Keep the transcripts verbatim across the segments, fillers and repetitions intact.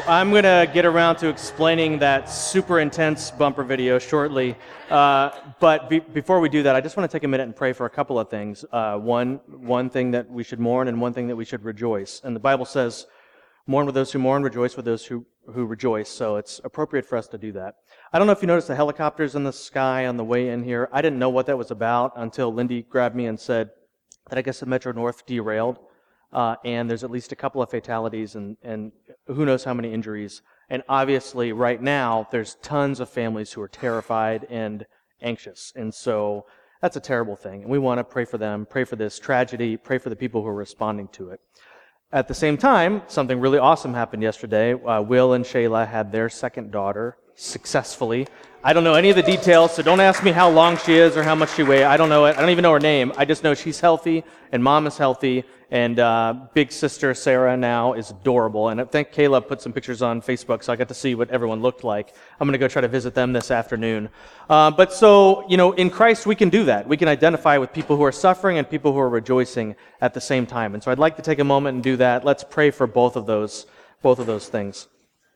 I'm going to get around to explaining that super intense bumper video shortly. Uh, but be- before we do that, I just want to take a minute and pray for a couple of things. Uh, one, one thing that we should mourn and one thing that we should rejoice. And the Bible says, mourn with those who mourn, rejoice with those who, who rejoice. So it's appropriate for us to do that. I don't know if you noticed the helicopters in the sky on the way in here. I didn't know what that was about until Lindy grabbed me and said that I guess the Metro North derailed. Uh, and there's at least a couple of fatalities and, and who knows how many injuries. And obviously, right now, there's tons of families who are terrified and anxious. And so that's a terrible thing. And we want to pray for them, pray for this tragedy, pray for the people who are responding to it. At the same time, something really awesome happened yesterday. Uh, Will and Shayla had their second daughter successfully. I don't know any of the details, so don't ask me how long she is or how much she weighs. I don't know it. I don't even know her name. I just know she's healthy and mom is healthy. And uh, big sister Sarah now is adorable. And I think Caleb put some pictures on Facebook, so I got to see what everyone looked like. I'm going to go try to visit them this afternoon. Uh, but so, you know, in Christ we can do that. We can identify with people who are suffering and people who are rejoicing at the same time. And so I'd like to take a moment and do that. Let's pray for both of those, both of those things.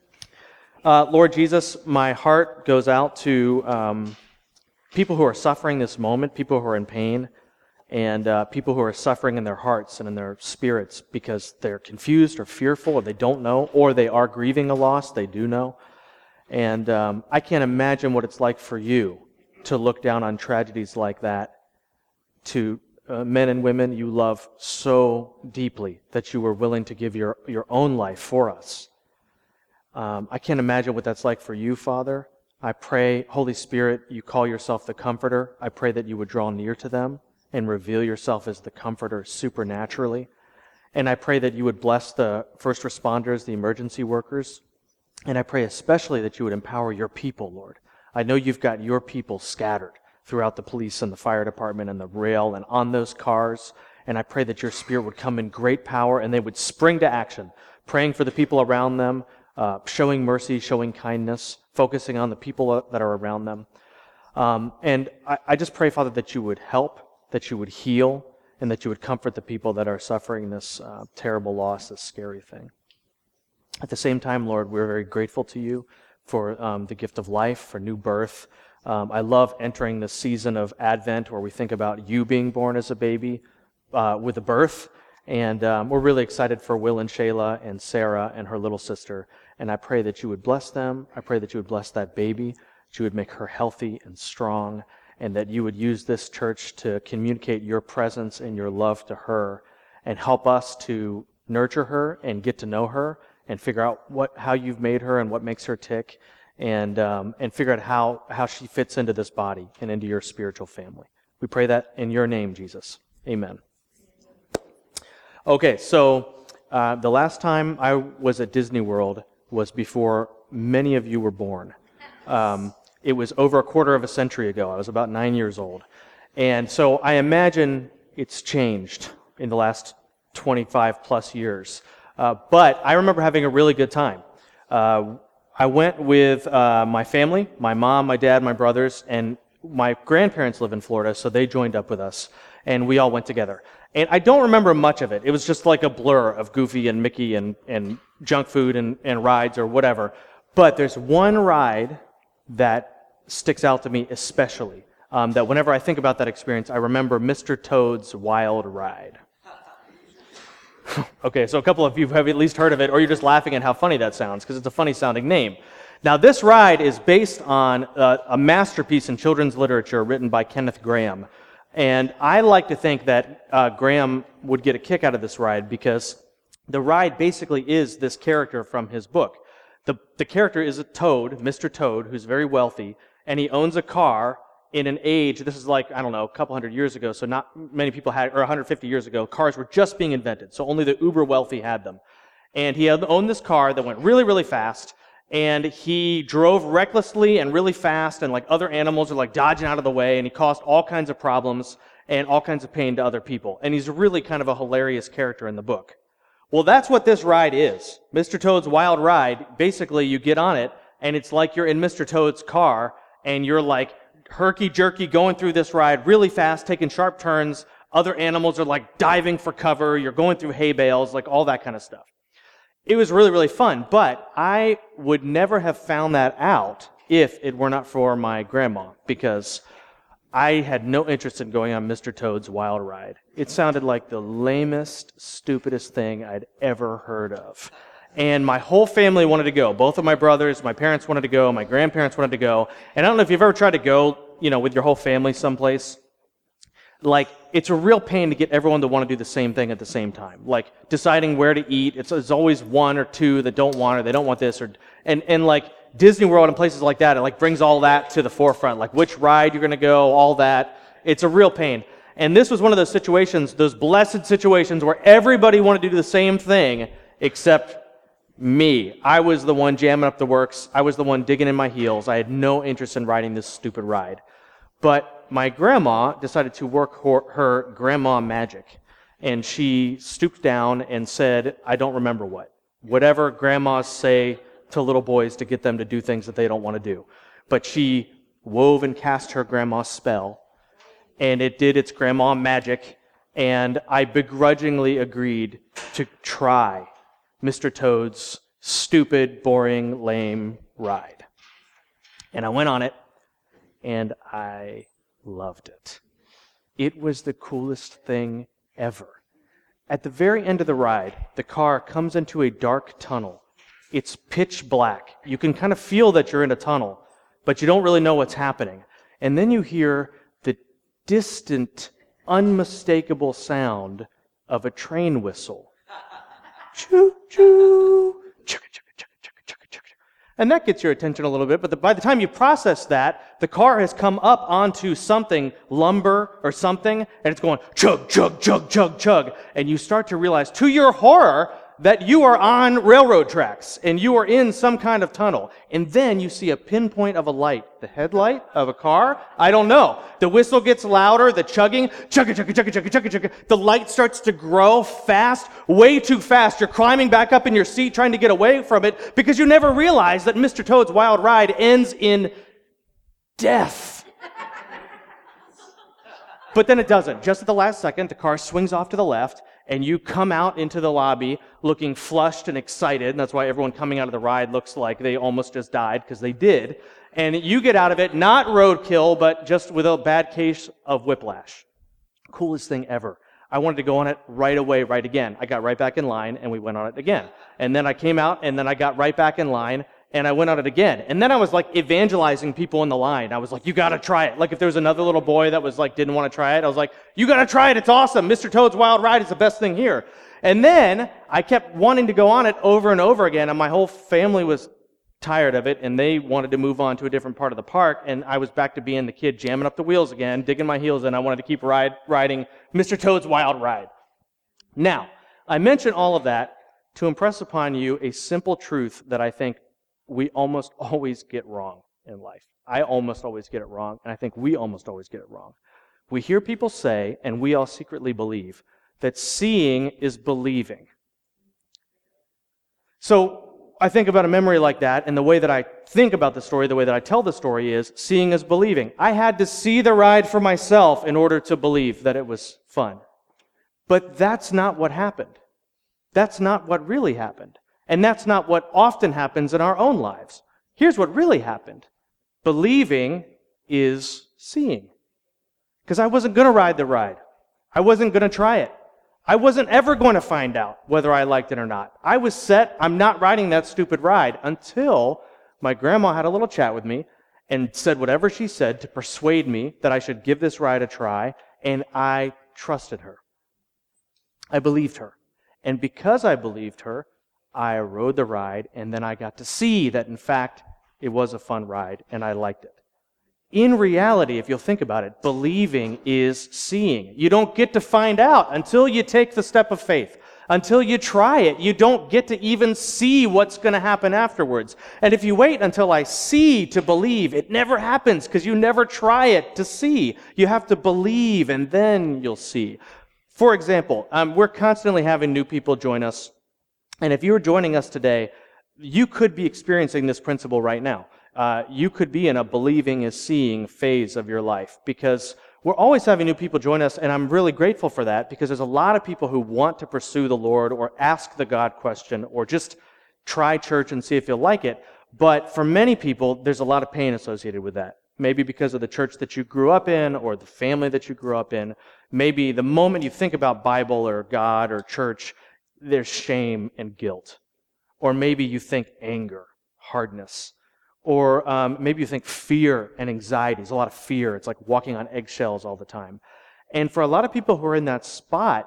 Uh, Lord Jesus, my heart goes out to um, people who are suffering this moment, people who are in pain, and uh, people who are suffering in their hearts and in their spirits because they're confused or fearful or they don't know, or they are grieving a loss they do know. And um, I can't imagine what it's like for you to look down on tragedies like that, to uh, men and women you love so deeply that you were willing to give your, your own life for us. Um, I can't imagine what that's like for you, Father. I pray, Holy Spirit, you call yourself the Comforter. I pray that you would draw near to them and reveal yourself as the Comforter supernaturally. And I pray that you would bless the first responders, the emergency workers. And I pray especially that you would empower your people, Lord. I know you've got your people scattered throughout the police and the fire department and the rail and on those cars. And I pray that your Spirit would come in great power and they would spring to action, praying for the people around them, uh, showing mercy, showing kindness, focusing on the people that are around them. Um, and I, I just pray, Father, that you would help, that you would heal, and that you would comfort the people that are suffering this uh, terrible loss, this scary thing. At the same time, Lord, we're very grateful to you for um, the gift of life, for new birth. Um, I love entering the season of Advent where we think about you being born as a baby uh, with a birth. And um, we're really excited for Will and Shayla and Sarah and her little sister. And I pray that you would bless them. I pray that you would bless that baby, that you would make her healthy and strong, and that you would use this church to communicate your presence and your love to her and help us to nurture her and get to know her and figure out what how you've made her and what makes her tick and um, and figure out how, how she fits into this body and into your spiritual family. We pray that in your name, Jesus. Amen. Okay, so uh, the last time I was at Disney World was before many of you were born. Um, It was over a quarter of a century ago. I was about nine years old. And so I imagine it's changed in the last twenty-five plus years. Uh, but I remember having a really good time. Uh, I went with uh, my family, my mom, my dad, my brothers, and my grandparents live in Florida, so they joined up with us. And we all went together. And I don't remember much of it. It was just like a blur of Goofy and Mickey and, and junk food and, and rides or whatever. But there's one ride that sticks out to me especially, um, that whenever I think about that experience, I remember Mister Toad's Wild Ride. Okay, so a couple of you have at least heard of it, or you're just laughing at how funny that sounds, because it's a funny-sounding name. Now, this ride is based on uh, a masterpiece in children's literature written by Kenneth Grahame, and I like to think that uh, Grahame would get a kick out of this ride, because the ride basically is this character from his book. The, the character is a toad, Mister Toad, who's very wealthy, and he owns a car in an age, this is like, I don't know, a couple hundred years ago, so not many people had, or one hundred fifty years ago, cars were just being invented, so only the uber wealthy had them. And he had owned this car that went really, really fast, and he drove recklessly and really fast, and like other animals are like dodging out of the way, and he caused all kinds of problems and all kinds of pain to other people. And he's really kind of a hilarious character in the book. Well, that's what this ride is. Mister Toad's Wild Ride, basically you get on it, and it's like you're in Mister Toad's car, and you're like herky-jerky going through this ride really fast, taking sharp turns. Other animals are like diving for cover. You're going through hay bales, like all that kind of stuff. it was really, really fun, but I would never have found that out if it were not for my grandma, because I had no interest in going on Mister Toad's Wild Ride. It sounded like the lamest, stupidest thing I'd ever heard of. And my whole family wanted to go. Both of my brothers, my parents wanted to go, my grandparents wanted to go. And I don't know if you've ever tried to go, you know, with your whole family someplace. Like, it's a real pain to get everyone to want to do the same thing at the same time. Like, deciding where to eat. It's, it's always one or two that don't want it, they don't want this. or And, and like, Disney World and places like that, it like brings all that to the forefront. Like, which ride you're going to go, all that. It's a real pain. And this was one of those situations, those blessed situations where everybody wanted to do the same thing except me. I was the one jamming up the works. I was the one digging in my heels. I had no interest in riding this stupid ride. But my grandma decided to work her, her grandma magic. And she stooped down and said, I don't remember what. Whatever grandmas say to little boys to get them to do things that they don't want to do. But she wove and cast her grandma's spell, and it did its grandma magic, and I begrudgingly agreed to try Mister Toad's stupid, boring, lame ride. And I went on it, and I loved it. It was the coolest thing ever. At the very end of the ride, the car comes into a dark tunnel. It's pitch black. You can kind of feel that you're in a tunnel, but you don't really know what's happening. And then you hear the distant, unmistakable sound of a train whistle. Choo choo, chugga chugga chugga chugga chugga chugga. And that gets your attention a little bit, but the, by the time you process that, the car has come up onto something, lumber or something, and it's going chug chug chug chug chug, and you start to realize, to your horror, that you are on railroad tracks and you are in some kind of tunnel. And then you see a pinpoint of a light. The headlight of a car? I don't know. The whistle gets louder, the chugging, chugga chugga chugga chugga chugga chugga. The light starts to grow fast, way too fast. You're climbing back up in your seat trying to get away from it because you never realize that Mister Toad's Wild Ride ends in death. But then it doesn't. Just at the last second, the car swings off to the left, and you come out into the lobby looking flushed and excited, and that's why everyone coming out of the ride looks like they almost just died, because they did. And you get out of it, not roadkill, but just with a bad case of whiplash. Coolest thing ever. I wanted to go on it right away, right again. I got right back in line, and we went on it again. And then I came out, and then I got right back in line, and I went on it again. And then I was like evangelizing people in the line. I was like, you gotta try it. Like if there was another little boy that was like, didn't want to try it, I was like, you gotta try it, it's awesome. Mister Toad's Wild Ride is the best thing here. And then I kept wanting to go on it over and over again, and my whole family was tired of it, and they wanted to move on to a different part of the park, and I was back to being the kid jamming up the wheels again, digging my heels in. I wanted to keep ride, riding Mister Toad's Wild Ride. Now, I mention all of that to impress upon you a simple truth that I think we almost always get wrong in life. I almost always get it wrong, and I think we almost always get it wrong. We hear people say, and we all secretly believe, that seeing is believing. So I think about a memory like that, and the way that I think about the story, the way that I tell the story is, seeing is believing. I had to see the ride for myself in order to believe that it was fun. But that's not what happened. That's not what really happened. And that's not what often happens in our own lives. Here's what really happened. Believing is seeing. Because I wasn't going to ride the ride. I wasn't going to try it. I wasn't ever going to find out whether I liked it or not. I was set, I'm not riding that stupid ride, until my grandma had a little chat with me and said whatever she said to persuade me that I should give this ride a try, and I trusted her. I believed her. And because I believed her, I rode the ride, and then I got to see that, in fact, it was a fun ride, and I liked it. In reality, if you'll think about it, believing is seeing. You don't get to find out until you take the step of faith. Until you try it, you don't get to even see what's going to happen afterwards. And if you wait until I see to believe, it never happens, because you never try it to see. You have to believe, and then you'll see. For example, um, we're constantly having new people join us. And if you're joining us today, you could be experiencing this principle right now. Uh, you could be in a believing is seeing phase of your life, because We're always having new people join us, and I'm really grateful for that because there's a lot of people who want to pursue the Lord or ask the God question or just try church and see if you'll like it. But for many people, there's a lot of pain associated with that. Maybe because of the church that you grew up in or the family that you grew up in. Maybe the moment you think about Bible or God or church, there's shame and guilt. Or maybe you think anger, hardness. Or um, maybe you think fear and anxiety. There's a lot of fear. It's like walking on eggshells all the time. And for a lot of people who are in that spot,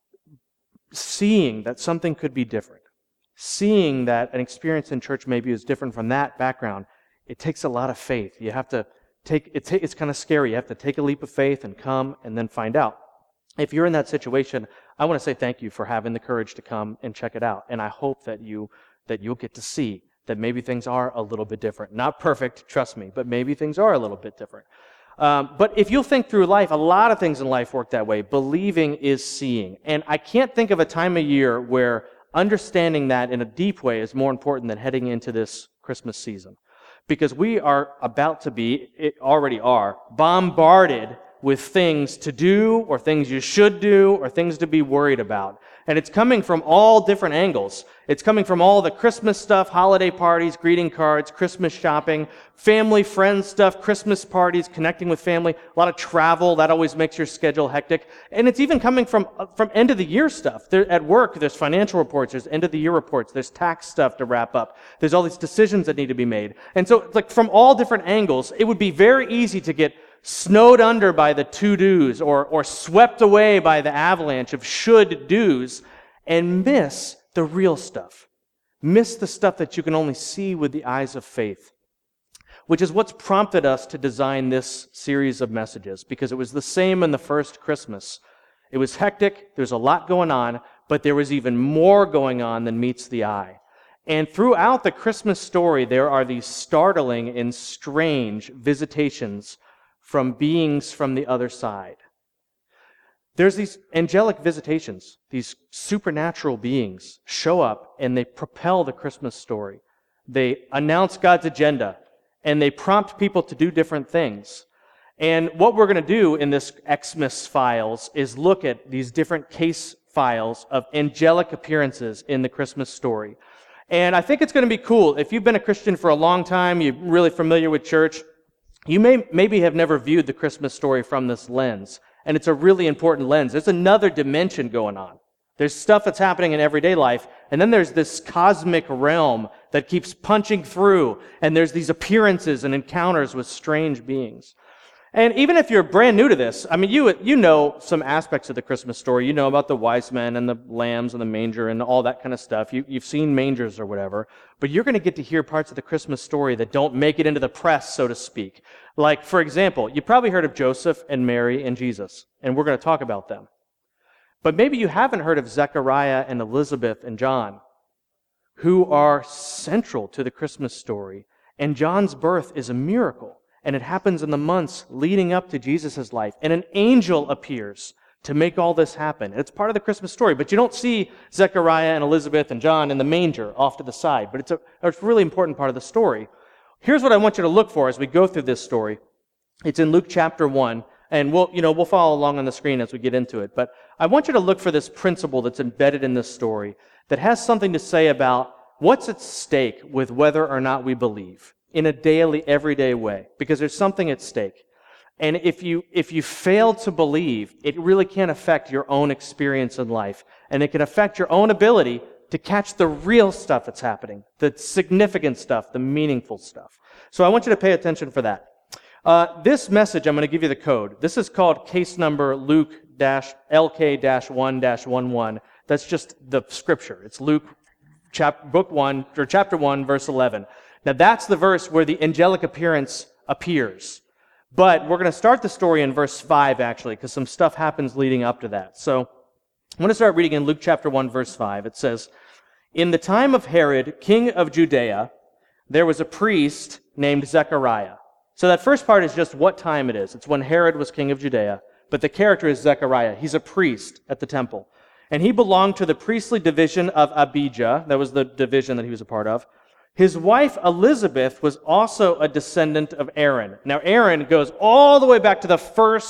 seeing that something could be different, seeing that an experience in church maybe is different from that background, it takes a lot of faith. You have to take, it ta- it's kind of scary. You have to take a leap of faith and come and then find out. If you're in that situation, I want to say thank you for having the courage to come and check it out. And I hope that you, that you'll get to see that maybe things are a little bit different. Not perfect, trust me, but maybe things are a little bit different. Um, but if you'll think through life, a lot of things in life work that way. Believing is seeing. And I can't think of a time of year where understanding that in a deep way is more important than heading into this Christmas season. Because we are about to be, it already are, bombarded with things to do or things you should do or things to be worried about. And it's coming from all different angles. It's coming from all the Christmas stuff, holiday parties, greeting cards, Christmas shopping, family, friends stuff, Christmas parties, connecting with family, a lot of travel. That always makes your schedule hectic. And it's even coming from from end of the year stuff. There, at work, there's financial reports, there's end of the year reports, there's tax stuff to wrap up. There's all these decisions that need to be made. And so it's like from all different angles, it would be very easy to get snowed under by the to-dos or, or swept away by the avalanche of should-dos and miss the real stuff. Miss the stuff that you can only see with the eyes of faith, which is what's prompted us to design this series of messages, because it was the same in the first Christmas. It was hectic, there's a lot going on, but there was even more going on than meets the eye. And throughout the Christmas story, there are these startling and strange visitations from beings from the other side. There's these angelic visitations. These supernatural beings show up and they propel the Christmas story. They announce God's agenda and they prompt people to do different things. And what we're going to do in this Xmas Files is look at these different case files of angelic appearances in the Christmas story. And I think it's going to be cool. If you've been a Christian for a long time, you're really familiar with church, you may maybe have never viewed the Christmas story from this lens, and it's a really important lens. There's another dimension going on. There's stuff that's happening in everyday life, and then there's this cosmic realm that keeps punching through, and there's these appearances and encounters with strange beings. And even if you're brand new to this, I mean, you you know some aspects of the Christmas story. You know about the wise men and the lambs and the manger and all that kind of stuff. You, you've seen mangers or whatever. But you're going to get to hear parts of the Christmas story that don't make it into the press, so to speak. Like, for example, you probably heard of Joseph and Mary and Jesus, and we're going to talk about them. But maybe you haven't heard of Zechariah and Elizabeth and John, who are central to the Christmas story. And John's birth is a miracle. And it happens in the months leading up to Jesus' life. And an angel appears to make all this happen. It's part of the Christmas story. But you don't see Zechariah and Elizabeth and John in the manger off to the side. But it's a, it's a really important part of the story. Here's what I want you to look for as we go through this story. It's in Luke chapter one. And we'll, you know, we'll follow along on the screen as we get into it. But I want you to look for this principle that's embedded in this story that has something to say about what's at stake with whether or not we believe in a daily, everyday way, because there's something at stake. And if you if you fail to believe, it really can affect your own experience in life, and it can affect your own ability to catch the real stuff that's happening, the significant stuff, the meaningful stuff. So I want you to pay attention for that. Uh, this message, I'm going to give you the code. This is called case number Luke L K one eleven. That's just the scripture. It's Luke chap, book one, or chapter one, verse eleven. Now that's the verse where the angelic appearance appears. But we're going to start the story in verse five, actually, because some stuff happens leading up to that. So I'm going to start reading in Luke chapter one, verse five. It says, "In the time of Herod, king of Judea, there was a priest named Zechariah." So that first part is just what time it is. It's when Herod was king of Judea. But the character is Zechariah. He's a priest at the temple. And he belonged to the priestly division of Abijah. That was the division that he was a part of. His wife Elizabeth was also a descendant of Aaron. Now Aaron goes all the way back to the first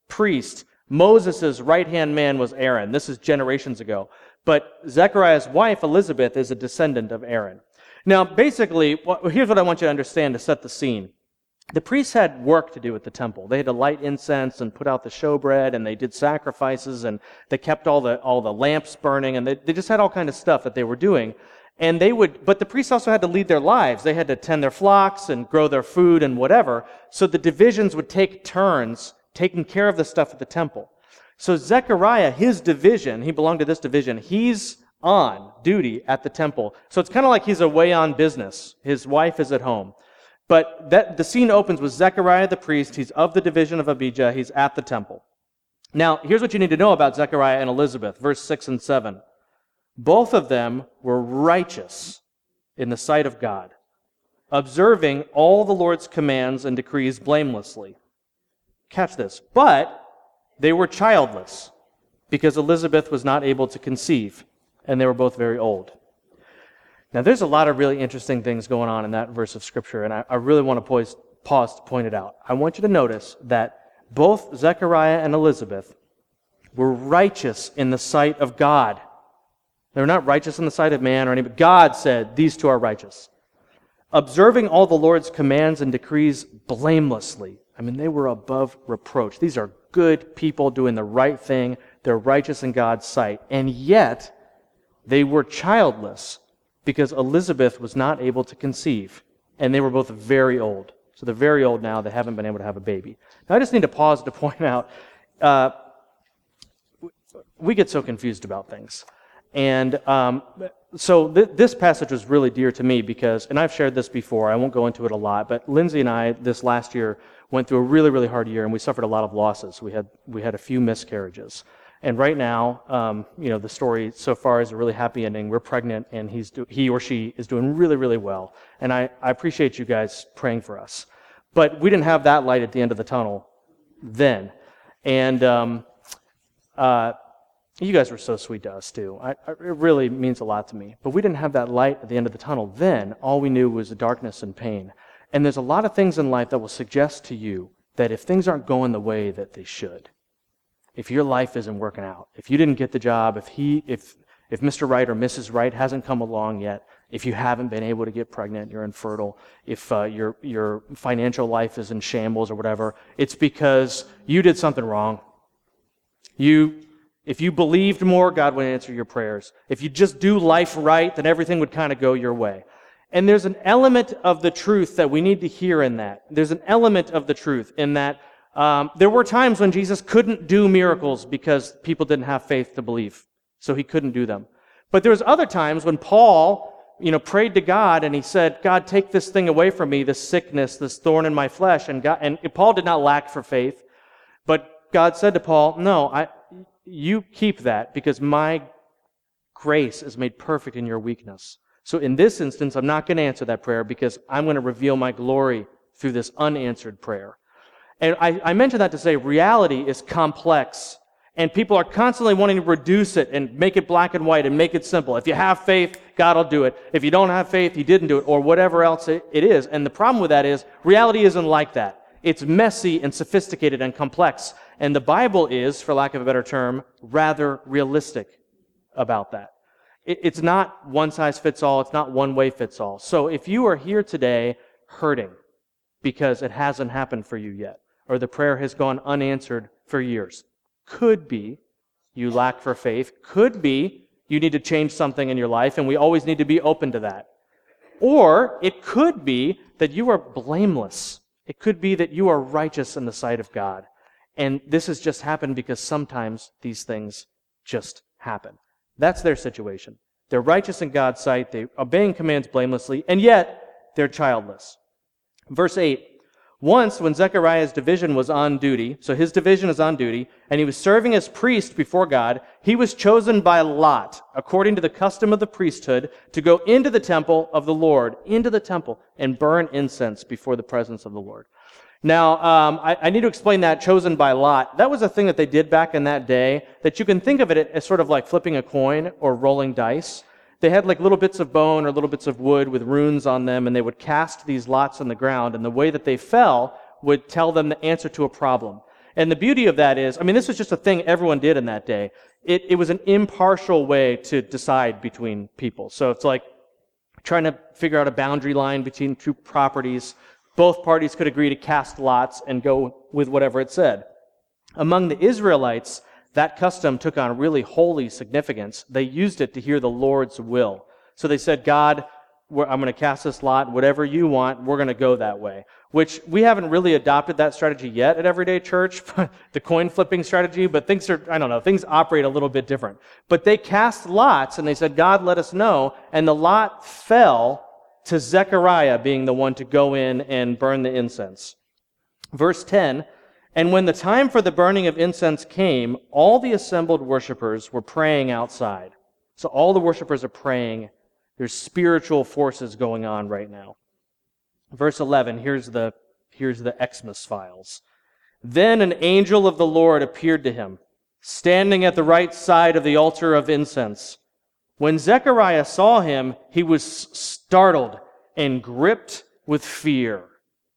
priest. Moses' right-hand man was Aaron. This is generations ago. But Zechariah's wife, Elizabeth, is a descendant of Aaron. Now, basically, here's what I want you to understand to set the scene. The priests had work to do at the temple. They had to light incense and put out the showbread, and they did sacrifices, and they kept all the all the lamps burning, and they, they just had all kind of stuff that they were doing. And they would, but the priests also had to lead their lives. They had to tend their flocks and grow their food and whatever. So the divisions would take turns taking care of the stuff at the temple. So Zechariah, his division, he belonged to this division, he's on duty at the temple. So it's kind of like he's away on business. His wife is at home. But that, the scene opens with Zechariah the priest. He's of the division of Abijah. He's at the temple. Now, here's what you need to know about Zechariah and Elizabeth, verse six and seven. Both of them were righteous in the sight of God, observing all the Lord's commands and decrees blamelessly. Catch this. But they were childless because Elizabeth was not able to conceive, and they were both very old. Now, there's a lot of really interesting things going on in that verse of Scripture, and I, I really want to pause, pause to point it out. I want you to notice that both Zechariah and Elizabeth were righteous in the sight of God. They were not righteous in the sight of man or any, but God said, these two are righteous. Observing all the Lord's commands and decrees blamelessly. I mean, they were above reproach. These are good people doing the right thing. They're righteous in God's sight. And yet, they were childless because Elizabeth was not able to conceive. And they were both very old. So they're very old now. They haven't been able to have a baby. Now, I just need to pause to point out, uh, we get so confused about things. And um, so th- this passage was really dear to me because, and I've shared this before, I won't go into it a lot, but Lindsay and I this last year went through a really, really hard year, and we suffered a lot of losses. We had we had a few miscarriages. And right now, um, you know, the story so far is a really happy ending. We're pregnant, and he's do- he or she is doing really, really well. And I, I appreciate you guys praying for us. But we didn't have that light at the end of the tunnel then. And um, uh, you guys were so sweet to us, too. I, I, it really means a lot to me. But we didn't have that light at the end of the tunnel then. All we knew was the darkness and pain. And there's a lot of things in life that will suggest to you that if things aren't going the way that they should, if your life isn't working out, if you didn't get the job, if he, if if Mister Right or Missus Right hasn't come along yet, if you haven't been able to get pregnant, you're infertile, if uh, your your financial life is in shambles or whatever, it's because you did something wrong. You, if you believed more, God would answer your prayers. If you just do life right, then everything would kind of go your way. And there's an element of the truth that we need to hear in that. There's an element of the truth in that Um, there were times when Jesus couldn't do miracles because people didn't have faith to believe, so he couldn't do them. But there was other times when Paul, you know, prayed to God and he said, "God, take this thing away from me, this sickness, this thorn in my flesh." And God, and Paul did not lack for faith, but God said to Paul, "No, I, you keep that because my grace is made perfect in your weakness." So in this instance, I'm not going to answer that prayer because I'm going to reveal my glory through this unanswered prayer. And I, I mention that to say reality is complex, and people are constantly wanting to reduce it and make it black and white and make it simple. If you have faith, God will do it. If you don't have faith, He didn't do it, or whatever else it, it is. And the problem with that is reality isn't like that. It's messy and sophisticated and complex. And the Bible is, for lack of a better term, rather realistic about that. It, it's not one size fits all. It's not one way fits all. So if you are here today hurting because it hasn't happened for you yet, or the prayer has gone unanswered for years. Could be you lack for faith. Could be you need to change something in your life, and we always need to be open to that. Or it could be that you are blameless. It could be that you are righteous in the sight of God. And this has just happened because sometimes these things just happen. That's their situation. They're righteous in God's sight. They're obeying commands blamelessly, and yet they're childless. Verse eight. Once, when Zechariah's division was on duty, so his division is on duty, and he was serving as priest before God, he was chosen by lot, according to the custom of the priesthood, to go into the temple of the Lord, into the temple, and burn incense before the presence of the Lord. Now, um, I, I need to explain that, chosen by lot. That was a thing that they did back in that day, that you can think of it as sort of like flipping a coin or rolling dice. They had like little bits of bone or little bits of wood with runes on them, and they would cast these lots on the ground, and the way that they fell would tell them the answer to a problem. And the beauty of that is, I mean, this was just a thing everyone did in that day. It, it was an impartial way to decide between people. So it's like trying to figure out a boundary line between two properties. Both parties could agree to cast lots and go with whatever it said. Among the Israelites, that custom took on really holy significance. They used it to hear the Lord's will. So they said, God, we're, I'm going to cast this lot, whatever you want, we're going to go that way. Which we haven't really adopted that strategy yet at Everyday Church, the coin flipping strategy, but things are, I don't know, things operate a little bit different. But they cast lots and they said, God, let us know. And the lot fell to Zechariah being the one to go in and burn the incense. Verse ten, and when the time for the burning of incense came, all the assembled worshipers were praying outside. So all the worshipers are praying. There's spiritual forces going on right now. Verse eleven, here's the, here's the Xmas files. Then an angel of the Lord appeared to him, standing at the right side of the altar of incense. When Zechariah saw him, he was startled and gripped with fear.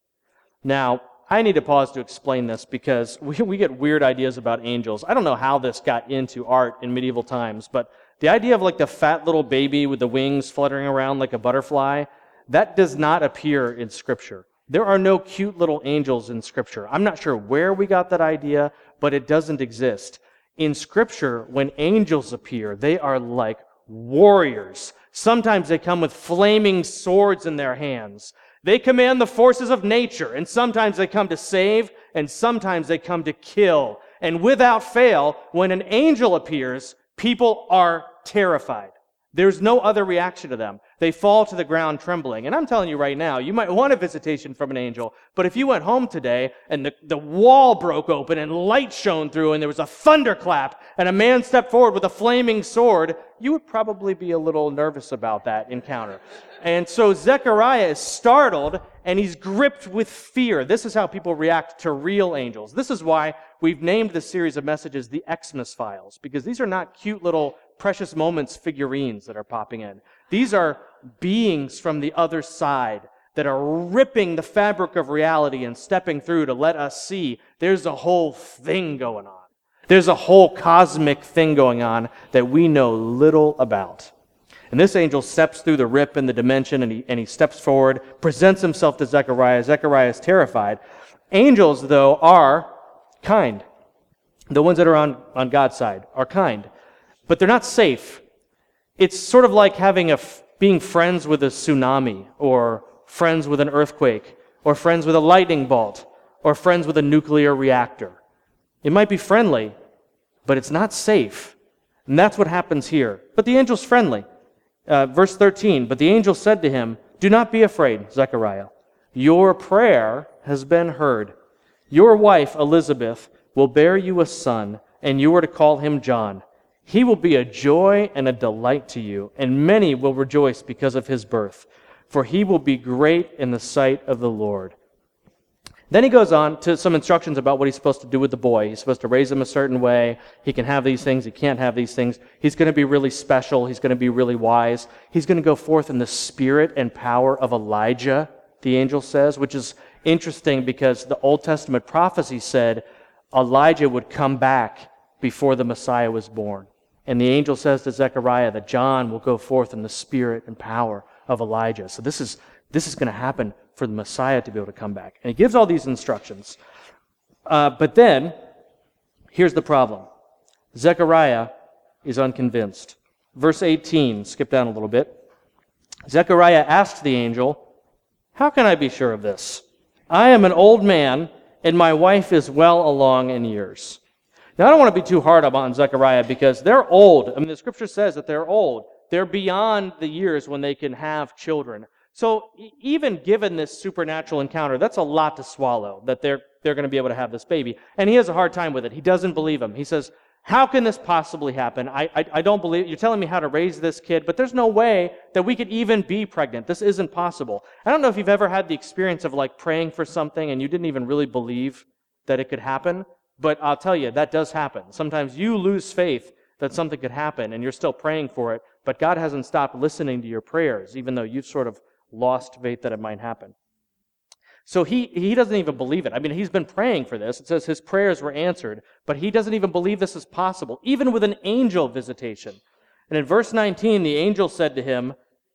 Now, I need to pause to explain this because we, we get weird ideas about angels. I don't know how this got into art in medieval times, but the idea of like the fat little baby with the wings fluttering around like a butterfly, that does not appear in Scripture. There are no cute little angels in Scripture. I'm not sure where we got that idea, but it doesn't exist. In Scripture, when angels appear, they are like warriors. Sometimes they come with flaming swords in their hands. They command the forces of nature, and sometimes they come to save, and sometimes they come to kill. And without fail, when an angel appears, people are terrified. There's no other reaction to them. They fall to the ground trembling. And I'm telling you right now, you might want a visitation from an angel, but if you went home today and the, the wall broke open and light shone through and there was a thunderclap and a man stepped forward with a flaming sword, you would probably be a little nervous about that encounter. And so Zechariah is startled and he's gripped with fear. This is how people react to real angels. This is why we've named this series of messages the Xmas Files, because these are not cute little Precious Moments figurines that are popping in. These are beings from the other side that are ripping the fabric of reality and stepping through to let us see there's a whole thing going on. There's a whole cosmic thing going on that we know little about. And this angel steps through the rip in the dimension, and he, and he steps forward, presents himself to Zechariah. Zechariah is terrified. Angels, though, are kind. The ones that are on, on God's side are kind. But they're not safe. It's sort of like having a, being friends with a tsunami, or friends with an earthquake, or friends with a lightning bolt, or friends with a nuclear reactor. It might be friendly, but it's not safe. And that's what happens here. But the angel's friendly. Uh, verse thirteen, but the angel said to him, do not be afraid, Zechariah. Your prayer has been heard. Your wife, Elizabeth, will bear you a son, and you are to call him John. He will be a joy and a delight to you, and many will rejoice because of his birth, for he will be great in the sight of the Lord. Then he goes on to some instructions about what he's supposed to do with the boy. He's supposed to raise him a certain way. He can have these things. He can't have these things. He's going to be really special. He's going to be really wise. He's going to go forth in the spirit and power of Elijah, the angel says, which is interesting because the Old Testament prophecy said Elijah would come back before the Messiah was born. And the angel says to Zechariah that John will go forth in the spirit and power of Elijah. So this is this is going to happen for the Messiah to be able to come back. And he gives all these instructions. Uh, but then, here's the problem. Zechariah is unconvinced. Verse eighteen, skip down a little bit. Zechariah asked the angel, how can I be sure of this? I am an old man, and my wife is well along in years. Now, I don't want to be too hard on Zechariah because they're old. I mean, the scripture says that they're old. They're beyond the years when they can have children. So even given this supernatural encounter, that's a lot to swallow, that they're they're going to be able to have this baby. And he has a hard time with it. He doesn't believe him. He says, how can this possibly happen? I, I, I don't believe, you're telling me how to raise this kid, but there's no way that we could even be pregnant. This isn't possible. I don't know if you've ever had the experience of like praying for something and you didn't even really believe that it could happen. But I'll tell you, that does happen. Sometimes you lose faith that something could happen and you're still praying for it, but God hasn't stopped listening to your prayers, even though you've sort of lost faith that it might happen. So he, he doesn't even believe it. I mean, he's been praying for this. It says his prayers were answered, but he doesn't even believe this is possible, even with an angel visitation. And in verse nineteen, the angel said to him,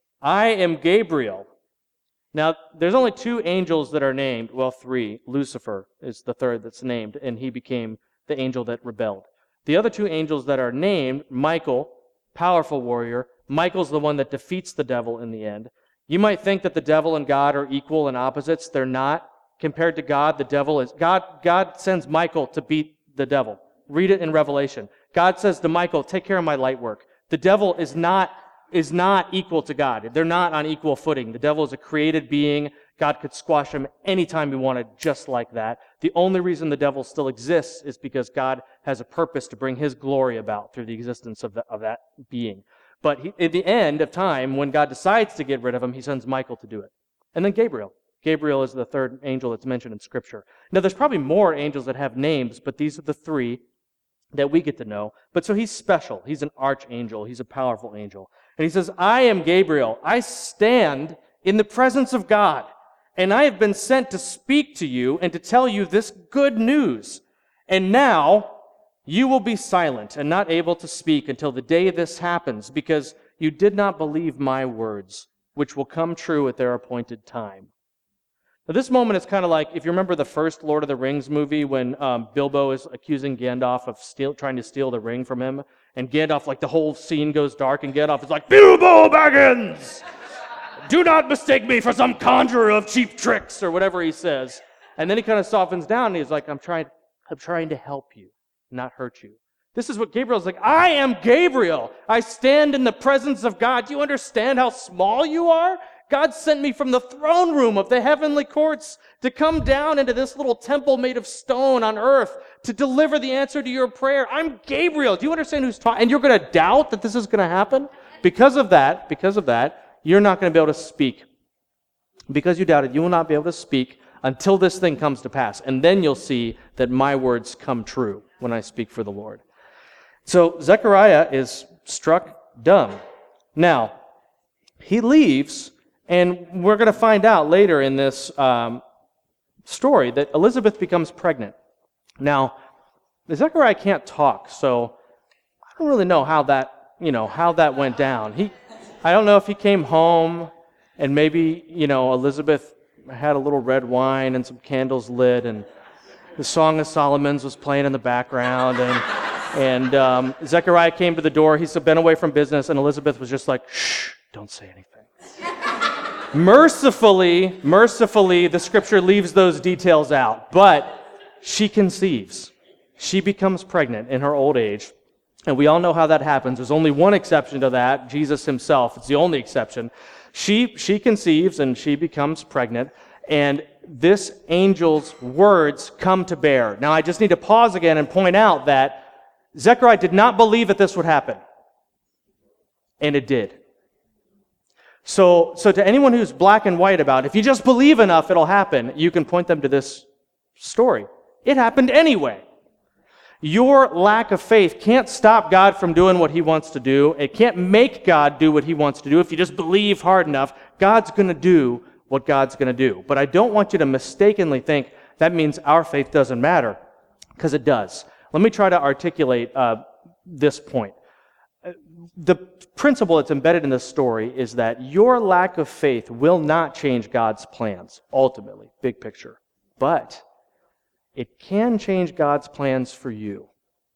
I am Gabriel. Now, there's only two angels that are named. Well, three. Lucifer is the third that's named, and he became the angel that rebelled. The other two angels that are named, Michael, powerful warrior. Michael's the one that defeats the devil in the end. You might think that the devil and God are equal and opposites. They're not. Compared to God, the devil is... God, God sends Michael to beat the devil. Read it in Revelation. God says to Michael, take care of my light work. The devil is not, is not equal to God. They're not on equal footing. The devil is a created being. God could squash him anytime he wanted, just like that. The only reason the devil still exists is because God has a purpose to bring his glory about through the existence of, the, of that being. But he, at the end of time, when God decides to get rid of him, he sends Michael to do it. And then Gabriel. Gabriel is the third angel that's mentioned in Scripture. Now, there's probably more angels that have names, but these are the three that we get to know. But so he's special. He's an archangel. He's a powerful angel. And he says, I am Gabriel. I stand in the presence of God, and I have been sent to speak to you and to tell you this good news. And now you will be silent and not able to speak until the day this happens, because you did not believe my words, which will come true at their appointed time. Now, this moment is kind of like, if you remember the first Lord of the Rings movie, when um, Bilbo is accusing Gandalf of steal, trying to steal the ring from him, and Gandalf, like, the whole scene goes dark, and Gandalf is like, Bilbo Baggins! Do not mistake me for some conjurer of cheap tricks, or whatever he says. And then he kind of softens down, and he's like, I'm trying, I'm trying to help you, not hurt you. This is what Gabriel's like. I am Gabriel. I stand in the presence of God. Do you understand how small you are? God sent me from the throne room of the heavenly courts to come down into this little temple made of stone on earth to deliver the answer to your prayer. I'm Gabriel. Do you understand who's talking? And you're going to doubt that this is going to happen? Because of that, because of that, you're not going to be able to speak. Because you doubted, you will not be able to speak until this thing comes to pass. And then you'll see that my words come true when I speak for the Lord. So Zechariah is struck dumb. Now, he leaves, and we're going to find out later in this um, story that Elizabeth becomes pregnant. Now, Zechariah can't talk, so I don't really know how that, you know, how that went down. He, I don't know if he came home and maybe, you know, Elizabeth had a little red wine and some candles lit, and the Song of Solomon's was playing in the background, and and um, Zechariah came to the door. He's been away from business, and Elizabeth was just like, shh, don't say anything. Mercifully, mercifully, the scripture leaves those details out, but she conceives. She becomes pregnant in her old age, and we all know how that happens. There's only one exception to that, Jesus himself. It's the only exception. She, she conceives, and she becomes pregnant, and this angel's words come to bear. Now, I just need to pause again and point out that Zechariah did not believe that this would happen, and it did. So, so to anyone who's black and white about, if you just believe enough, it'll happen, you can point them to this story. It happened anyway. Your lack of faith can't stop God from doing what he wants to do. It can't make God do what he wants to do. If you just believe hard enough, God's going to do what God's going to do. But I don't want you to mistakenly think that means our faith doesn't matter, because it does. Let me try to articulate uh, this point. The principle that's embedded in this story is that your lack of faith will not change God's plans, ultimately, big picture. But it can change God's plans for you.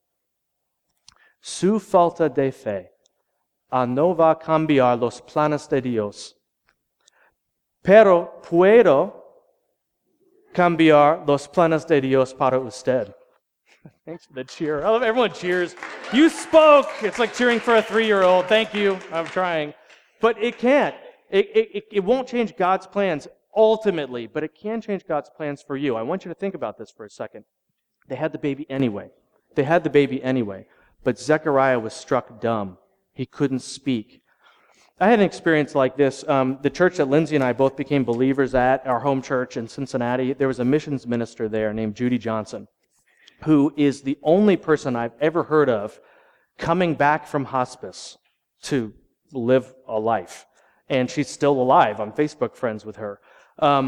Su falta de fe, a no va cambiar los planes de Dios, pero puedo cambiar los planes de Dios para usted. Thanks for the cheer. I love everyone cheers. You spoke. It's like cheering for a three-year-old. Thank you. I'm trying. But it can't. It, it, it won't change God's plans ultimately, but it can change God's plans for you. I want you to think about this for a second. They had the baby anyway. They had the baby anyway. But Zechariah was struck dumb. He couldn't speak. I had an experience like this. Um, the church that Lindsay and I both became believers at, our home church in Cincinnati, there was a missions minister there named Judy Johnson, who is the only person I've ever heard of coming back from hospice to live a life. And she's still alive. I'm Facebook friends with her. Um,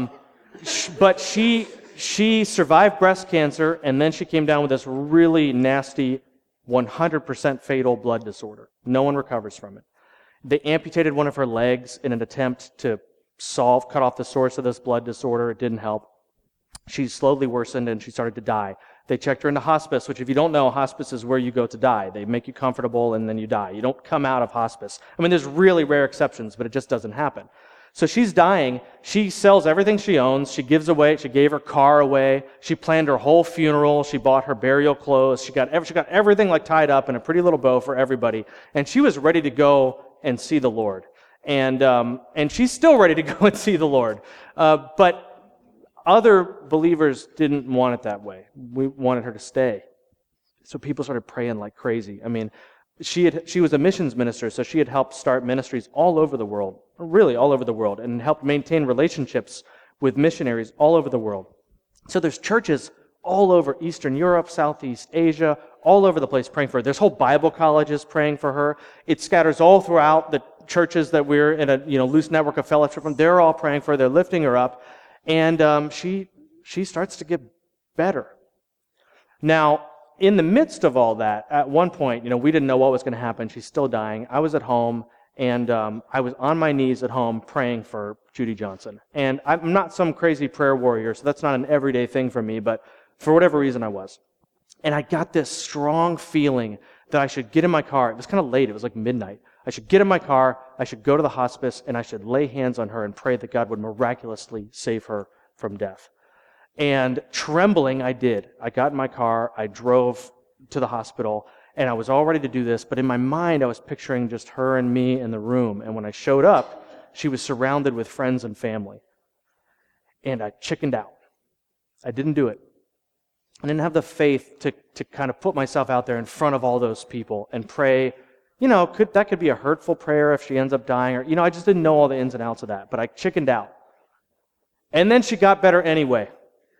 but she she survived breast cancer, and then she came down with this really nasty, one hundred percent fatal blood disorder. No one recovers from it. They amputated one of her legs in an attempt to solve, cut off the source of this blood disorder. It didn't help. She slowly worsened, and she started to die. They checked her into hospice, which if you don't know, hospice is where you go to die. They make you comfortable, and then you die. You don't come out of hospice. I mean, there's really rare exceptions, but it just doesn't happen. So she's dying. She sells everything she owns. She gives away. She gave her car away. She planned her whole funeral. She bought her burial clothes. She got, every, she got everything like tied up in a pretty little bow for everybody. And she was ready to go and see the Lord. And um, and she's still ready to go and see the Lord. Uh, but other believers didn't want it that way. We wanted her to stay. So people started praying like crazy. I mean, she had she was a missions minister, so she had helped start ministries all over the world, really all over the world, and helped maintain relationships with missionaries all over the world. So there's churches all over Eastern Europe, Southeast Asia, all over the place praying for her. There's whole Bible colleges praying for her. It scatters all throughout the churches that we're in a you know loose network of fellowship from. They're all praying for her. They're lifting her up, and um, she she starts to get better. Now, in the midst of all that, at one point, you know, we didn't know what was going to happen. She's still dying. I was at home, and um, I was on my knees at home praying for Judy Johnson. And I'm not some crazy prayer warrior, so that's not an everyday thing for me, but for whatever reason I was. And I got this strong feeling that I should get in my car. It was kind of late. It was like midnight. I should get in my car, I should go to the hospice, and I should lay hands on her and pray that God would miraculously save her from death. And trembling, I did. I got in my car, I drove to the hospital, and I was all ready to do this, but in my mind I was picturing just her and me in the room, and when I showed up, she was surrounded with friends and family. And I chickened out. I didn't do it. I didn't have the faith to, to kind of put myself out there in front of all those people and pray. You know, could that could be a hurtful prayer if she ends up dying, or, you know, I just didn't know all the ins and outs of that, but I chickened out. And then she got better anyway.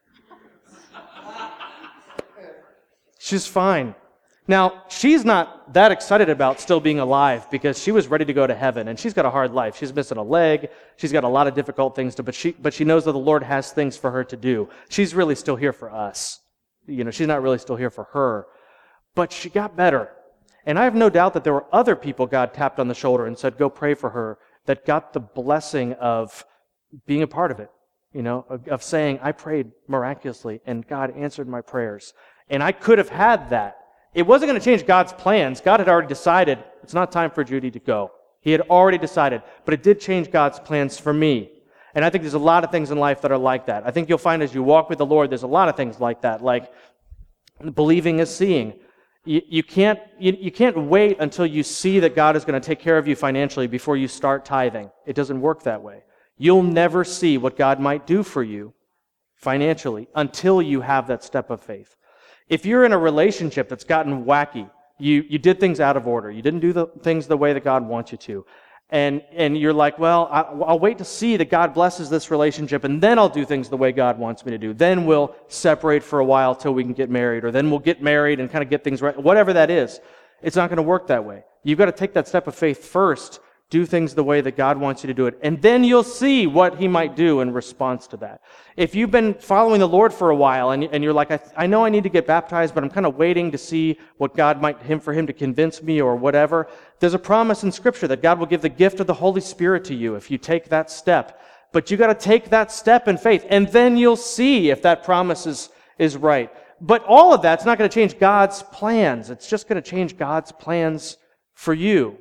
She's fine. Now, she's not that excited about still being alive because she was ready to go to heaven, and she's got a hard life. She's missing a leg. She's got a lot of difficult things to, but she, but she knows that the Lord has things for her to do. She's really still here for us. You know, she's not really still here for her, but she got better. And I have no doubt that there were other people God tapped on the shoulder and said, go pray for her, that got the blessing of being a part of it, you know, of, of saying, I prayed miraculously, and God answered my prayers. And I could have had that. It wasn't going to change God's plans. God had already decided it's not time for Judy to go. He had already decided, but it did change God's plans for me. And I think there's a lot of things in life that are like that. I think you'll find as you walk with the Lord, there's a lot of things like that, like believing is seeing. You, you can't you, you can't wait until you see that God is going to take care of you financially before you start tithing. It doesn't work that way. You'll never see what God might do for you financially until you have that step of faith. If you're in a relationship that's gotten wacky, you, you did things out of order, you didn't do the things the way that God wants you to, and, and you're like, well, I, I'll wait to see that God blesses this relationship, and then I'll do things the way God wants me to do. Then we'll separate for a while till we can get married, or then we'll get married and kind of get things right. Whatever that is, it's not going to work that way. You've got to take that step of faith first, do things the way that God wants you to do it, and then you'll see what He might do in response to that. If you've been following the Lord for a while and, and you're like, I, I know I need to get baptized, but I'm kind of waiting to see what God might, him for Him to convince me or whatever, there's a promise in Scripture that God will give the gift of the Holy Spirit to you if you take that step. But you got to take that step in faith, and then you'll see if that promise is, is right. But all of that's not going to change God's plans. It's just going to change God's plans for you.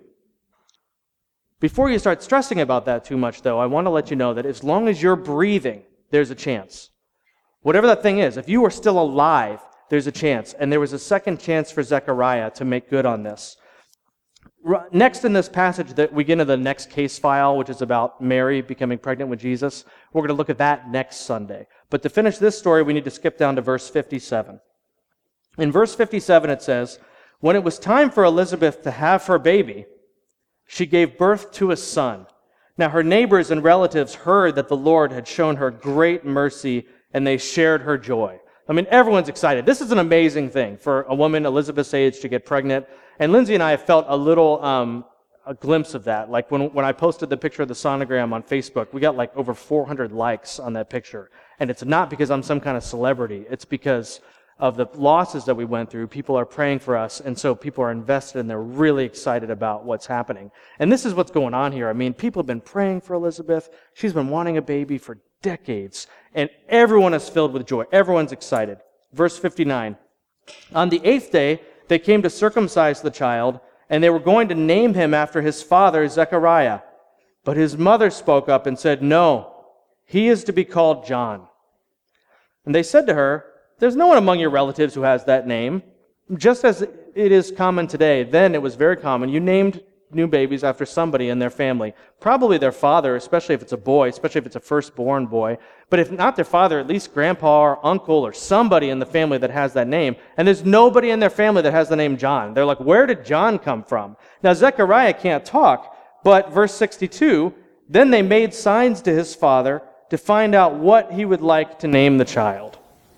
Before you start stressing about that too much, though, I want to let you know that as long as you're breathing, there's a chance. Whatever that thing is, if you are still alive, there's a chance. And there was a second chance for Zechariah to make good on this. Next in this passage, that we get into the next case file, which is about Mary becoming pregnant with Jesus. We're going to look at that next Sunday. But to finish this story, we need to skip down to verse fifty-seven. In verse fifty-seven, it says, when it was time for Elizabeth to have her baby, she gave birth to a son. Now her neighbors and relatives heard that the Lord had shown her great mercy, and they shared her joy. I mean, everyone's excited. This is an amazing thing for a woman Elizabeth's age to get pregnant. And Lindsay and I have felt a little um, a glimpse of that. Like when, when I posted the picture of the sonogram on Facebook, we got like over four hundred likes on that picture. And it's not because I'm some kind of celebrity. It's because of the losses that we went through. People are praying for us, and so people are invested and they're really excited about what's happening. And this is what's going on here. I mean, people have been praying for Elizabeth. She's been wanting a baby for decades, and everyone is filled with joy. Everyone's excited. Verse fifty-nine, on the eighth day, they came to circumcise the child, and they were going to name him after his father, Zechariah. But his mother spoke up and said, no, he is to be called John. And they said to her, there's no one among your relatives who has that name. Just as it is common today, then it was very common. You named new babies after somebody in their family. Probably their father, especially if it's a boy, especially if it's a firstborn boy. But if not their father, at least grandpa or uncle or somebody in the family that has that name. And there's nobody in their family that has the name John. They're like, where did John come from? Now, Zechariah can't talk, but verse sixty-two, then they made signs to his father to find out what he would like to name the child.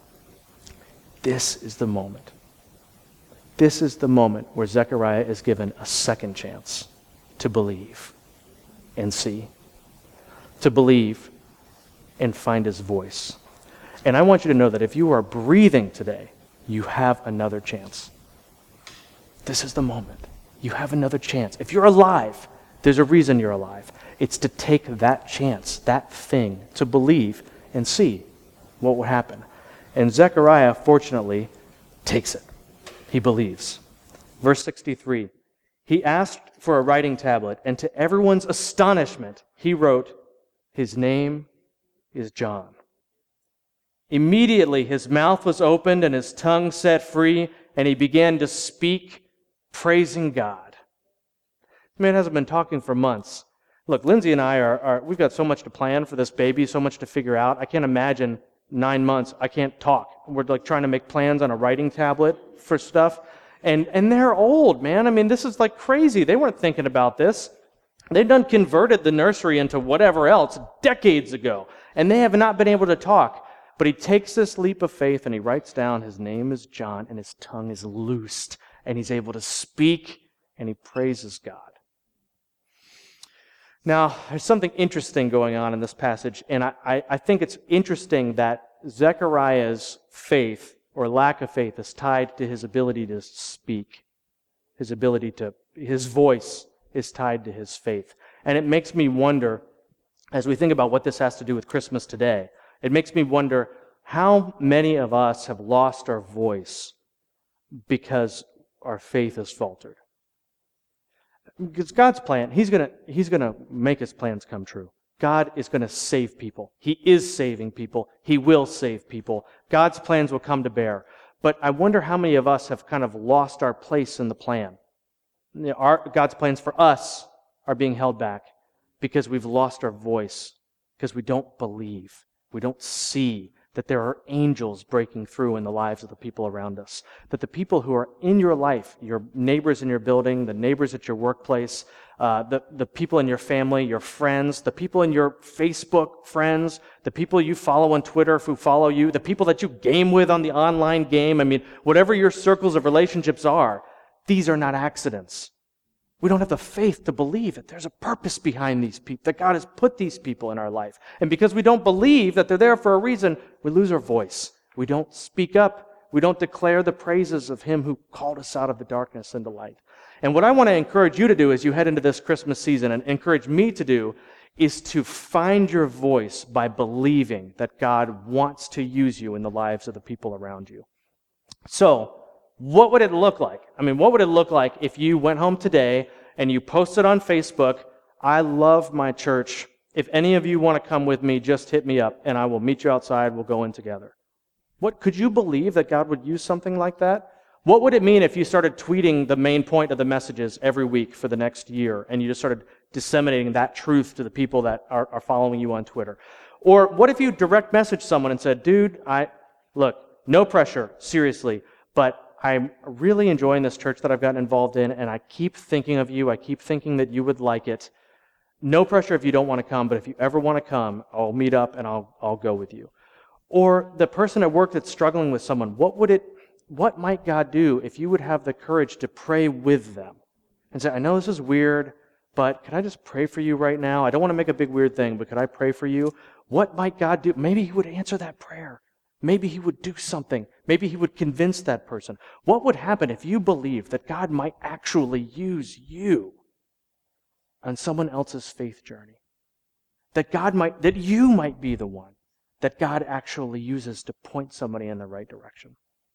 This is the moment. This is the moment where Zechariah is given a second chance to believe and see, to believe and find his voice. And I want you to know that if you are breathing today, you have another chance. This is the moment. You have another chance. If you're alive, there's a reason you're alive. It's to take that chance, that thing, to believe and see what will happen. And Zechariah, fortunately, takes it. He believes. Verse sixty-three, he asked for a writing tablet, and to everyone's astonishment, he wrote, his name is John. Immediately his mouth was opened and his tongue set free, and he began to speak, praising God. The man hasn't been talking for months. Look, Lindsay and I are, are we've got so much to plan for this baby, so much to figure out. I can't imagine nine months, I can't talk. We're like trying to make plans on a writing tablet for stuff. And and they're old, man. I mean, this is like crazy. They weren't thinking about this. They've done converted the nursery into whatever else decades ago. And they have not been able to talk. But he takes this leap of faith and he writes down his name is John and his tongue is loosed. And he's able to speak and he praises God. Now, there's something interesting going on in this passage, and I, I, I think it's interesting that Zechariah's faith or lack of faith is tied to his ability to speak. His ability to, his voice is tied to his faith. And it makes me wonder, as we think about what this has to do with Christmas today, it makes me wonder how many of us have lost our voice because our faith has faltered. It's God's plan. He's going to He's going to make his plans come true. God is going to save people. He is saving people. He will save people. God's plans will come to bear. But I wonder how many of us have kind of lost our place in the plan. You know, our, God's plans for us are being held back because we've lost our voice, because we don't believe. We don't see that there are angels breaking through in the lives of the people around us. That the people who are in your life, your neighbors in your building, the neighbors at your workplace, uh, the, the people in your family, your friends, the people in your Facebook friends, the people you follow on Twitter who follow you, the people that you game with on the online game, I mean, whatever your circles of relationships are, these are not accidents. We don't have the faith to believe that there's a purpose behind these people, that God has put these people in our life. And because we don't believe that they're there for a reason, we lose our voice. We don't speak up. We don't declare the praises of Him who called us out of the darkness into light. And what I want to encourage you to do as you head into this Christmas season, and encourage me to do, is to find your voice by believing that God wants to use you in the lives of the people around you. So, what would it look like? I mean, what would it look like if you went home today and you posted on Facebook, I love my church. If any of you want to come with me, just hit me up and I will meet you outside. We'll go in together. What, could you believe that God would use something like that? What would it mean if you started tweeting the main point of the messages every week for the next year and you just started disseminating that truth to the people that are, are following you on Twitter? Or what if you direct message someone and said, dude, I, look, no pressure, seriously, but I'm really enjoying this church that I've gotten involved in, and I keep thinking of you. I keep thinking that you would like it. No pressure if you don't want to come, but if you ever want to come, I'll meet up and I'll I'll go with you. Or the person at work that's struggling with someone, what would it, what might God do if you would have the courage to pray with them and say, I know this is weird, but could I just pray for you right now? I don't want to make a big weird thing, but could I pray for you? What might God do? Maybe he would answer that prayer. Maybe he would do something. Maybe he would convince that person. What would happen if you believed that God might actually use you on someone else's faith journey? That God might, that you might be the one that God actually uses to point somebody in the right direction.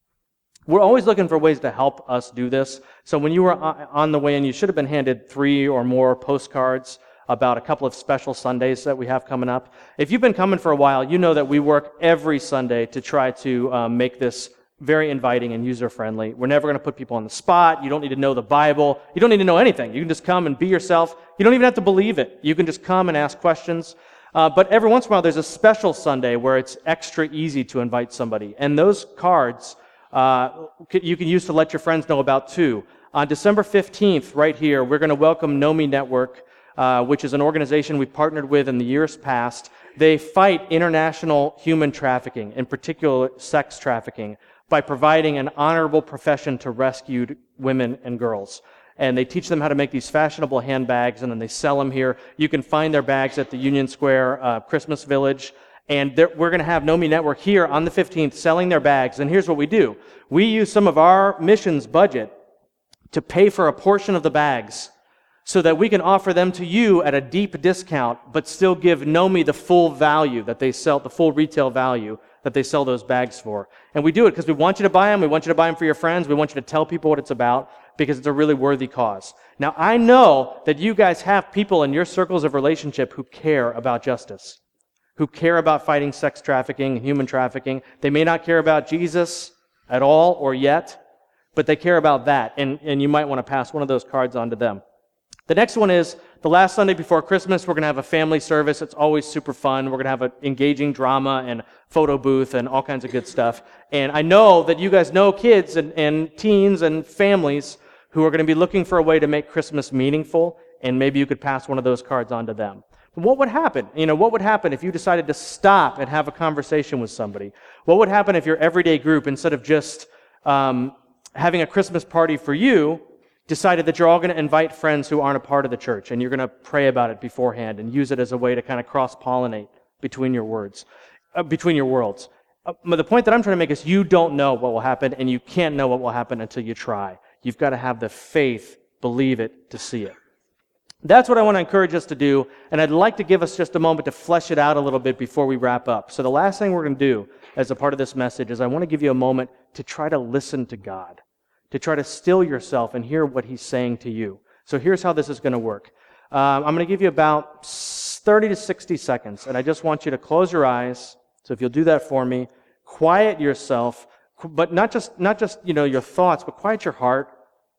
We're always looking for ways to help us do this. So when you were on the way in, you should have been handed three or more postcards about a couple of special Sundays that we have coming up. If you've been coming for a while, you know that we work every Sunday to try to um, make this very inviting and user-friendly. We're never going to put people on the spot. You don't need to know the Bible. You don't need to know anything. You can just come and be yourself. You don't even have to believe it. You can just come and ask questions. Uh, but every once in a while, there's a special Sunday where it's extra easy to invite somebody. And those cards uh, you can use to let your friends know about too. On December fifteenth, right here, we're going to welcome Nomi Network, Uh, which is an organization we've partnered with in the years past. They fight international human trafficking, in particular sex trafficking, by providing an honorable profession to rescued women and girls. And they teach them how to make these fashionable handbags, and then they sell them here. You can find their bags at the Union Square uh, Christmas Village. And we're going to have Nomi Network here on the fifteenth selling their bags. And here's what we do. We use some of our missions budget to pay for a portion of the bags, so that we can offer them to you at a deep discount, but still give Nomi the full value that they sell, the full retail value that they sell those bags for. And we do it because we want you to buy them, we want you to buy them for your friends, we want you to tell people what it's about, because it's a really worthy cause. Now, I know that you guys have people in your circles of relationship who care about justice, who care about fighting sex trafficking, human trafficking. They may not care about Jesus at all or yet, but they care about that, and, and you might want to pass one of those cards on to them. The next one is the last Sunday before Christmas. We're going to have a family service. It's always super fun. We're going to have an engaging drama and photo booth and all kinds of good stuff. And I know that you guys know kids and, and teens and families who are going to be looking for a way to make Christmas meaningful, and maybe you could pass one of those cards on to them. But what would happen? You know, what would happen if you decided to stop and have a conversation with somebody? What would happen if your everyday group, instead of just um, having a Christmas party for you, decided that you're all going to invite friends who aren't a part of the church, and you're going to pray about it beforehand and use it as a way to kind of cross-pollinate between your words, uh, between your worlds. Uh, but the point that I'm trying to make is you don't know what will happen, and you can't know what will happen until you try. You've got to have the faith, believe it, to see it. That's what I want to encourage us to do, and I'd like to give us just a moment to flesh it out a little bit before we wrap up. So the last thing we're going to do as a part of this message is I want to give you a moment to try to listen to God, to try to still yourself and hear what he's saying to you. So here's how this is going to work. Um, I'm going to give you about thirty to sixty seconds, and I just want you to close your eyes. So if you'll do that for me, quiet yourself, but not just, not just you know, your thoughts, but quiet your heart,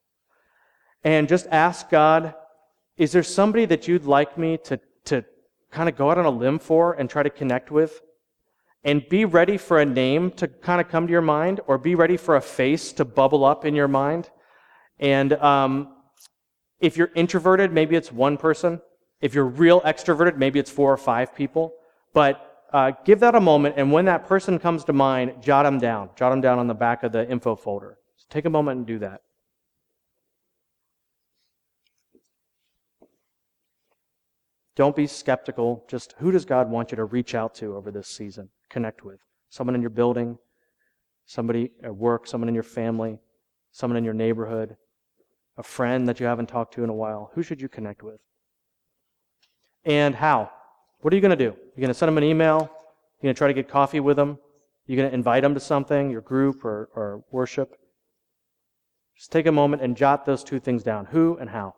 and just ask God, is there somebody that you'd like me to, to kind of go out on a limb for and try to connect with? And be ready for a name to kind of come to your mind, or be ready for a face to bubble up in your mind. And um, if you're introverted, maybe it's one person. If you're real extroverted, maybe it's four or five people. But uh, give that a moment, and when that person comes to mind, jot them down. Jot them down on the back of the info folder. So take a moment and do that. Don't be skeptical. Just who does God want you to reach out to over this season? Connect with. Someone in your building, somebody at work, someone in your family, someone in your neighborhood, a friend that you haven't talked to in a while. Who should you connect with? And how? What are you going to do? You're going to send them an email? You're going to try to get coffee with them? You're going to invite them to something, your group or, or worship? Just take a moment and jot those two things down. Who and how.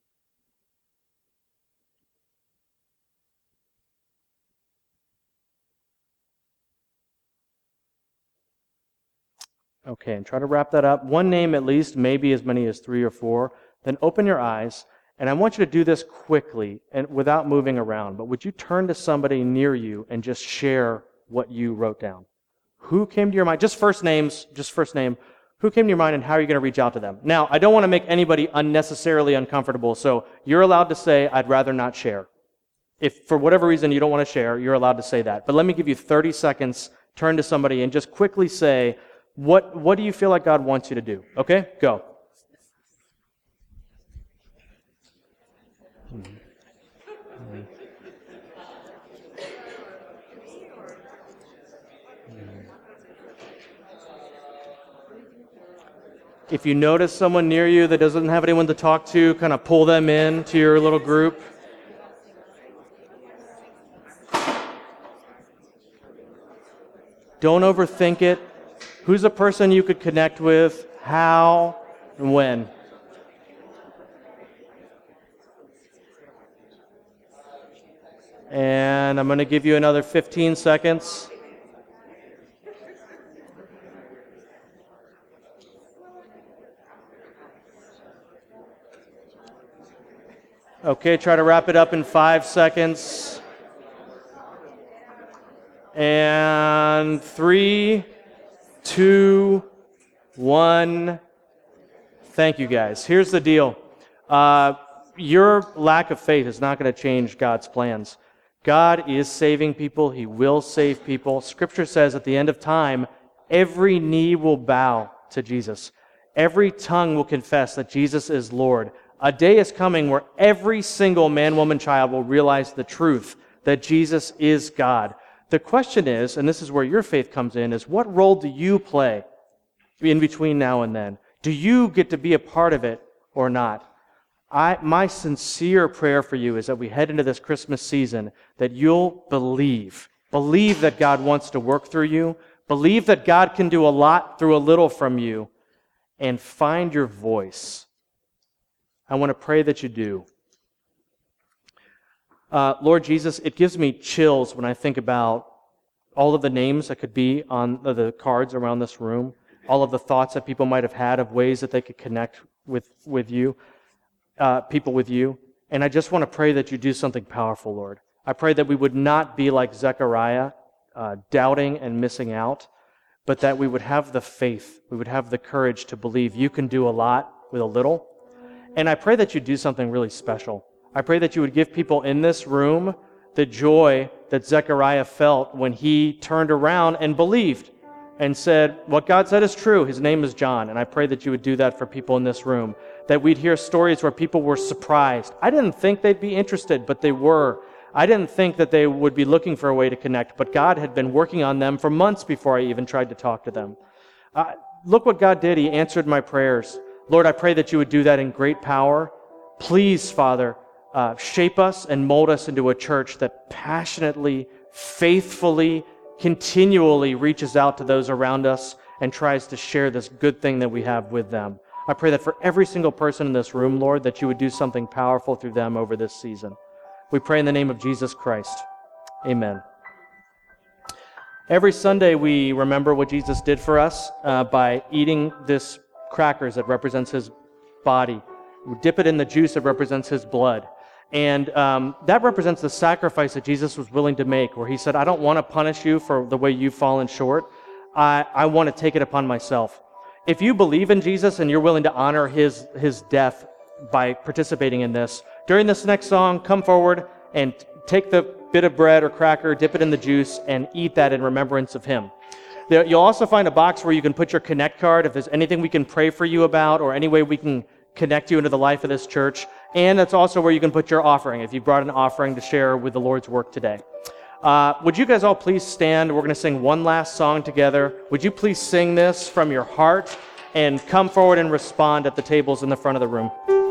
Okay, and try to wrap that up. One name at least, maybe as many as three or four. Then open your eyes, and I want you to do this quickly and without moving around. But would you turn to somebody near you and just share what you wrote down? Who came to your mind? Just first names, just first name. Who came to your mind, and how are you going to reach out to them? Now, I don't want to make anybody unnecessarily uncomfortable, so you're allowed to say, I'd rather not share. If for whatever reason you don't want to share, you're allowed to say that. But let me give you thirty seconds, turn to somebody, and just quickly say, What what do you feel like God wants you to do? Okay, go. If you notice someone near you that doesn't have anyone to talk to, kind of pull them in to your little group. Don't overthink it. Who's a person you could connect with? How and when? And I'm going to give you another fifteen seconds. Okay, try to wrap it up in five seconds. And three, two, one. Thank you, guys. Here's the deal. Uh, your lack of faith is not going to change God's plans. God is saving people. He will save people. Scripture says at the end of time, every knee will bow to Jesus. Every tongue will confess that Jesus is Lord. A day is coming where every single man, woman, child will realize the truth that Jesus is God. The question is, and this is where your faith comes in, is what role do you play in between now and then? Do you get to be a part of it or not? I, my sincere prayer for you is that we head into this Christmas season that you'll believe. Believe that God wants to work through you. Believe that God can do a lot through a little from you. And find your voice. I want to pray that you do. Uh, Lord Jesus, it gives me chills when I think about all of the names that could be on the cards around this room, all of the thoughts that people might have had of ways that they could connect with, with you, uh, people with you. And I just want to pray that you do something powerful, Lord. I pray that we would not be like Zechariah, uh, doubting and missing out, but that we would have the faith, we would have the courage to believe you can do a lot with a little. And I pray that you do something really special. I pray that you would give people in this room the joy that Zechariah felt when he turned around and believed and said, what God said is true. His name is John. And I pray that you would do that for people in this room, that we'd hear stories where people were surprised. I didn't think they'd be interested, but they were. I didn't think that they would be looking for a way to connect, but God had been working on them for months before I even tried to talk to them. Uh, look what God did. He answered my prayers. Lord, I pray that you would do that in great power. Please, Father, uh, shape us and mold us into a church that passionately, faithfully, continually reaches out to those around us and tries to share this good thing that we have with them. I pray that for every single person in this room, Lord, that you would do something powerful through them over this season. We pray in the name of Jesus Christ. Amen. Every Sunday we remember what Jesus did for us uh, by eating this crackers that represents his body. We dip it in the juice that represents his blood. And um, that represents the sacrifice that Jesus was willing to make, where he said, I don't want to punish you for the way you've fallen short. I, I want to take it upon myself. If you believe in Jesus and you're willing to honor his, his death by participating in this, during this next song, come forward and take the bit of bread or cracker, dip it in the juice, and eat that in remembrance of him. There, you'll also find a box where you can put your Connect card if there's anything we can pray for you about or any way we can connect you into the life of this church. And that's also where you can put your offering if you brought an offering to share with the Lord's work today. Uh, would you guys all please stand? We're going to sing one last song together. Would you please sing this from your heart and come forward and respond at the tables in the front of the room?